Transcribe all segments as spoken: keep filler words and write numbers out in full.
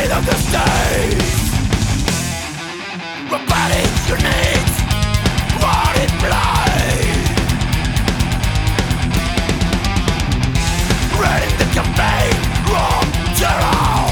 speed of the stage. Robotic units, blood blind. Ready the campaign, raw terror.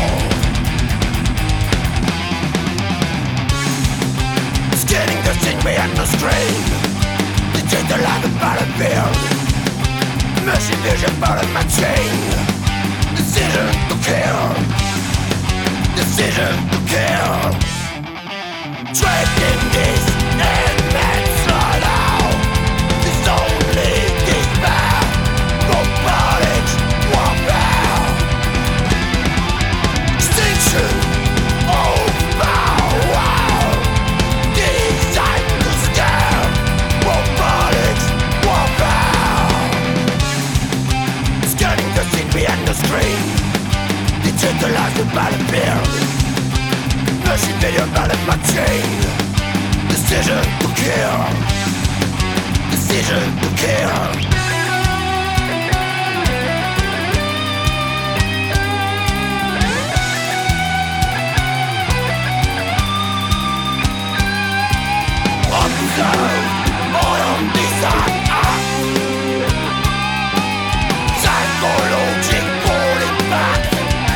Scanning the scene behind the screen. Digital like a battlefield. Machine vision for the machine. Decision to kill. Decision to kill. Trapped in this immense slaughter. This only despair. Robotic warfare. Extinction of power. Designed to scare. Robotic warfare. Scanning the scene behind the screen. Digitalize the battlefield. Machine video battle machine. Decision to kill. Decision to kill. Observe all of these acts. Psychological impact.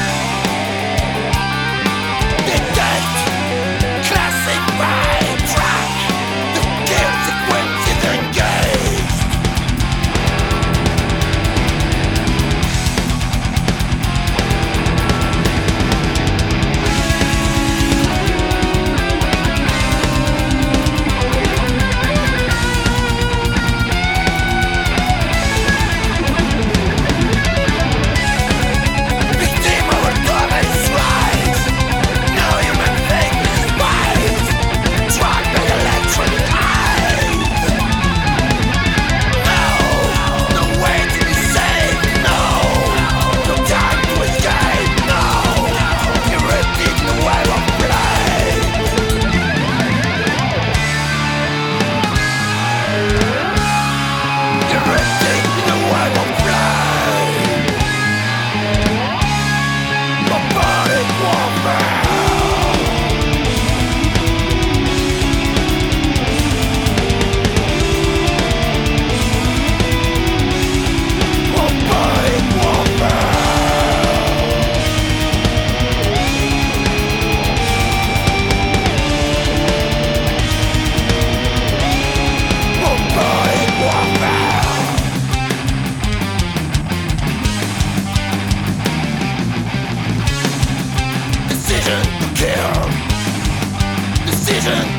Detect, classify, track. The kill sequence is engaged. Victim of a government's rights. No human being is right. Track by electronic eyes. No, no way to be safe. No, no time to escape. No, everything the way of play. Everything the way of play. Robotic warfare. Robotic warfare. Robotic warfare. Decision to kill. Decision